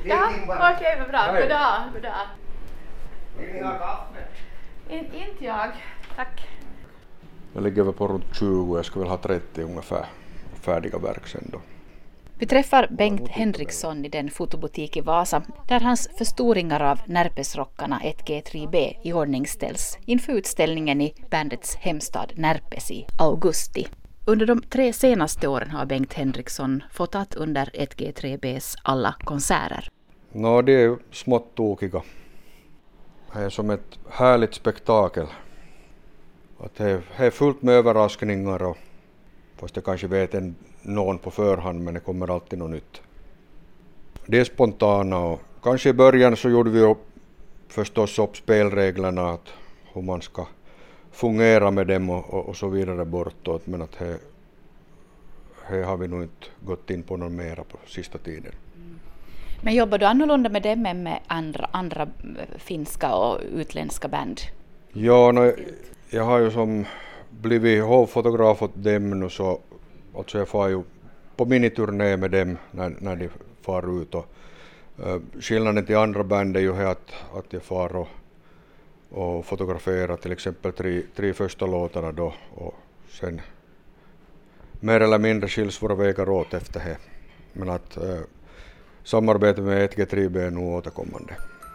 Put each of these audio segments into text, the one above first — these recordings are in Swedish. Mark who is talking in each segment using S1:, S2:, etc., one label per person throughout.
S1: Ja, okej, vad bra. God dag, god dag.
S2: Vill ni ha kaffe?
S1: Inte jag, tack.
S3: Jag ligger väl på runt 20, jag skulle väl ha 30 ungefär färdiga verk sen då.
S4: Vi träffar Bengt Henriksson i den fotobutik i Vasa där hans förstoringar av Närpesrockarna 1G3B i ordning ställs inför utställningen i bandets hemstad Närpes i augusti. Under de 3 senaste åren har Bengt Henriksson fått att under 1G3Bs alla konserter.
S3: Det är ju smått tokiga. Det är som ett härligt spektakel. Att det är fullt med överraskningar och fast jag kanske vet någon på förhand, men det kommer alltid något nytt. Det är spontana och kanske i början så gjorde vi förstås upp spelreglerna att hur man ska fungera med dem och så vidare bortåt, men att det har vi nog inte gått in på något mera på sista tiden.
S4: Men jobbar du annorlunda med dem än med andra finska och utländska band?
S3: Ja, jag har ju som blivit hovfotograf åt dem nu, så alltså jag får ju på miniturné med dem när de far ut. Och skillnaden till andra band är ju att jag far och fotograferar till exempel 3 första låtarna då, och sen mer eller mindre skiljs våra vägar åt efter det. Men att samarbetet med 1G3B är nog återkommande.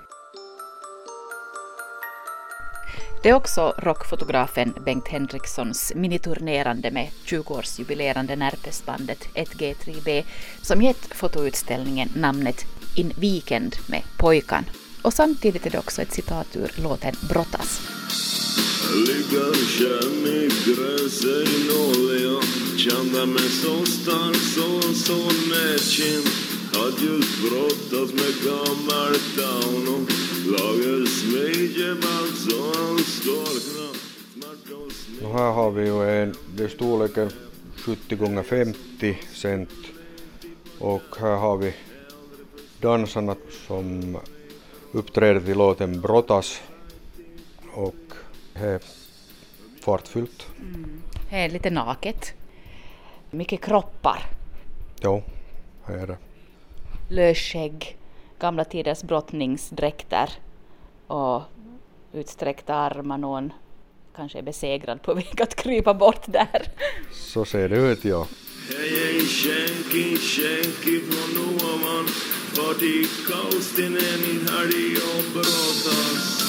S4: Det är också rockfotografen Bengt Henrikssons miniturnerande med 20-årsjubilerande Närpesbandet 1G3B som gett fotoutställningen namnet In Weekend med pojkan. Och samtidigt är det också ett citat ur låten Brottas.
S5: Ligger känn i gräset i nål, kände mig så stark så nätkind. Att just brottas med gammalt down och lager smidjeband så han storkna.
S3: Här har vi ju det är storleken 70x50 cent och här har vi dansarna som uppträder till låten Brottas och det är fartfyllt.
S4: Det är lite naket. Mycket kroppar.
S3: Ja, här är det.
S4: Lösskägg, gamla tiders brottningsdräkter och utsträckta armar, någon kanske är besegrad på väg att krypa bort där.
S3: Så ser det ut, ja.
S5: Hej, skänki från ovan, vart i kaustinen i helg och brottas.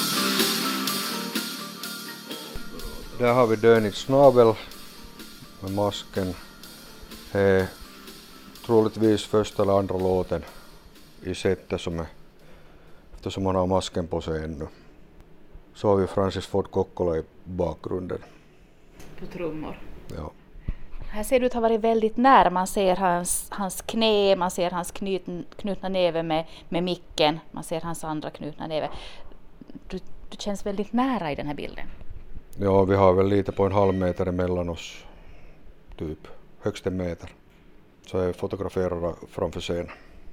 S3: Där har vi Dönit Snabel med masken. Det är troligtvis första eller andra låten i sättet eftersom man har masken på sig ännu. Så har vi Francis Ford Coppola i bakgrunden.
S4: På trummor.
S3: Ja.
S4: Här ser du att ha varit väldigt nära. Man ser hans knä, man ser hans knutna näve med micken, man ser hans andra knutna näve. Du känns väldigt nära i den här bilden.
S3: Ja, vi har väl lite på 1/2 meter emellan oss, typ högst 1 meter. Så jag fotograferar framför scenen.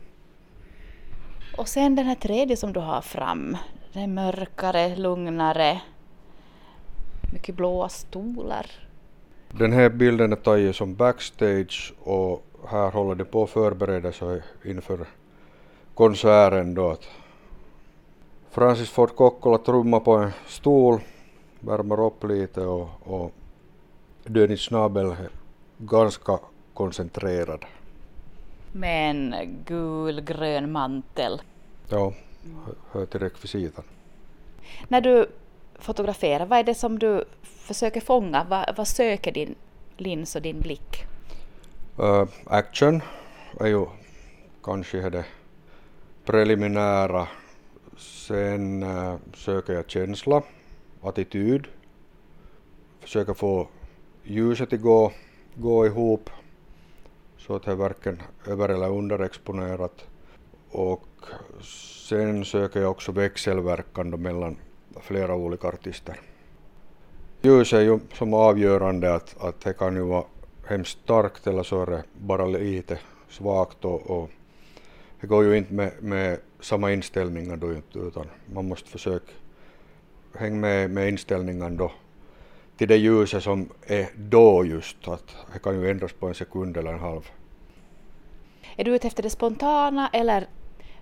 S4: Och sen den här tredje som du har fram, den är mörkare, lugnare, mycket blåa stolar.
S3: Den här bilden är tagen som backstage och här håller det på att förbereda sig inför konserten då. Francis Ford Coppola trummar på en stol, värmer upp lite och Dönit Snabel är ganska koncentrerad.
S4: Med en gulgrön mantel.
S3: Ja, hör till rekvisitan.
S4: När du fotograferar, vad är det som du försöker fånga? Vad söker din lins och din blick?
S3: Action är ju kanske det preliminära. Sen söker jag känsla, attityd. Försöker få ljuset att gå ihop så att det är varken över- eller underexponerat. Och sen söker jag också växelverkan mellan flera olika artister. Ljus är ju som avgörande att det kan ju vara hemskt starkt eller så är det bara lite svagt och det går ju inte med samma inställningar då inte, utan man måste försöka hänga med inställningen då till det ljuset som är då just, att det kan ju ändras på 1 sekund eller 1/2.
S4: Är du ute efter det spontana eller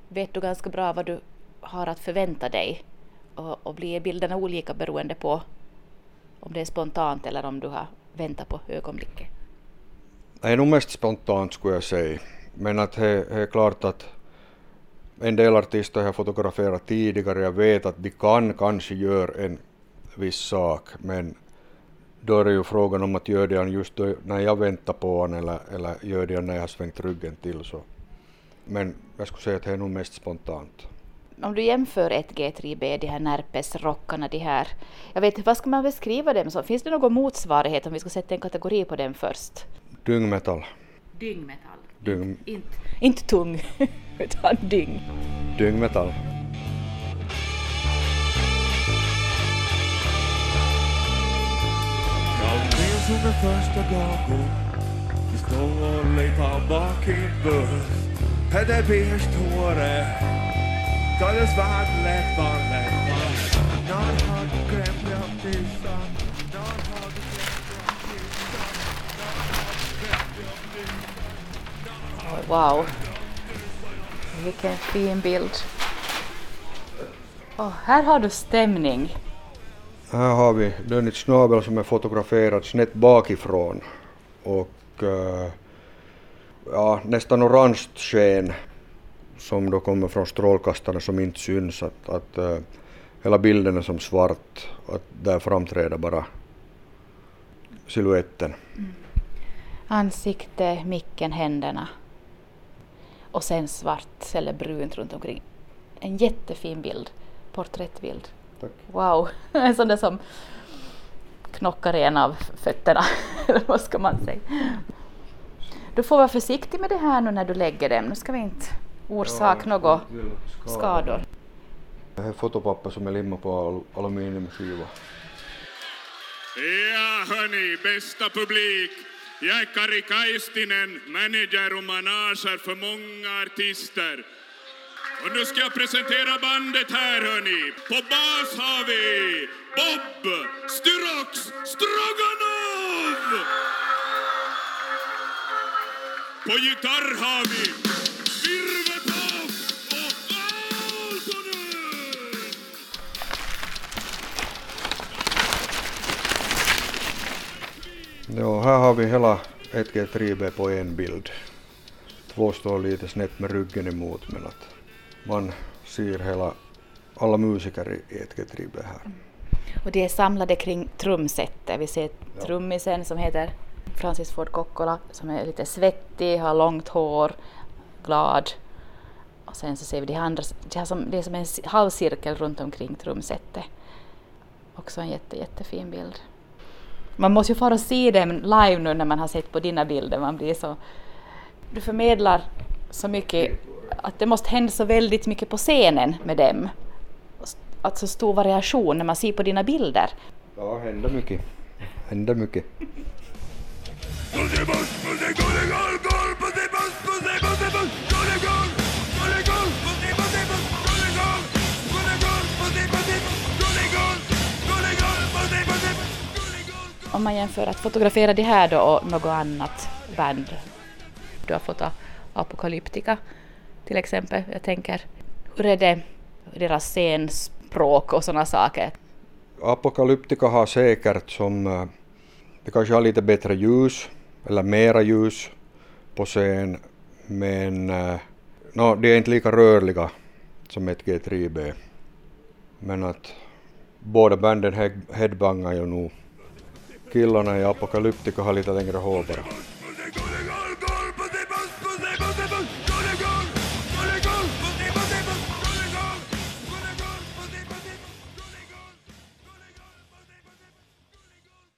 S4: vet du ganska bra vad du har att förvänta dig och blir bilderna olika beroende på om det är spontant eller om du har väntat på ögonblicket?
S3: Det är nog mest spontant skulle jag säga, men att det är klart att en del artister har fotograferat tidigare, jag vet att de kanske gör en viss sak, men då är det ju frågan om att göra det just då, när jag väntar på honom eller gör det när jag har svängt ryggen till. Så. Men jag skulle säga att det är nog mest spontant.
S4: Om du jämför 1G3B, de här Närpes-rockarna, de här, jag vet inte, vad ska man beskriva dem som? Finns det någon motsvarighet om vi ska sätta en kategori på dem först?
S3: Dyngmetall.
S4: Dyngmetall? Inte tung, utan dyng.
S3: Dyngmetall.
S5: Jag minns som den första dagen vi stod och letade bak i en buss. Hade beige tåre, då det svart läppar. När har du glömt jag tissa? När har du glömt jag tissa?
S4: Wow, vilken fin bild. Här har du stämning.
S3: Här har vi Dönit Snabel som är fotograferad snett bakifrån och nästan orange sken som då kommer från strålkastarna som inte syns, att hela bilden är som svart, att där framträder bara siluetten.
S4: Ansikte, micken, händerna och sen svart eller brunt runt omkring. En jättefin bild, porträttbild.
S3: Tack.
S4: Wow, en sån där som knockar en av fötterna, eller vad ska man säga. Du får vara försiktig med det här nu när du lägger dem. Nu ska vi inte orsaka några skador.
S3: Det här är fotopapper som är limmat på aluminiumskiva.
S5: Ja hörni, bästa publik. Jag är Kari Kaistinen, manager och manager för många artister. Och nu ska jag presentera bandet här hörni. På bas har vi Bob Styrox Stroganov. På gitarr har vi Virvetov och Aaltonen.
S3: Ja, här har vi hela 1G3B på en bild. Två står lite snett med ryggen emot, men att man ser alla musiker i 1G3B här.
S4: Och det är samlade kring trumsetet. Vi ser trummisen som heter Francis Ford Coppola som är lite svettig, har långt hår, glad. Och sen så ser vi de andra, det är som en halvcirkel runt omkring trumsetet. Också en jättefin bild. Man måste ju fara se dem live nu när man har sett på dina bilder. Man blir så, du förmedlar så mycket att det måste hända så väldigt mycket på scenen med dem. Att så stor variation när man ser på dina bilder.
S3: Ja, händer mycket.
S4: Om man jämför att fotografera det här då och något annat band. Du har fått Apocalyptica till exempel. Jag tänker, hur är det deras scenspråk och sådana saker?
S3: Apocalyptica har säkert det kanske har lite bättre ljus eller mera ljus på scen, men de är inte lika rörliga som 1G3B. Men att båda banden headbangar ju nog. Killarna i Apocalyptica har lite längre hår bara.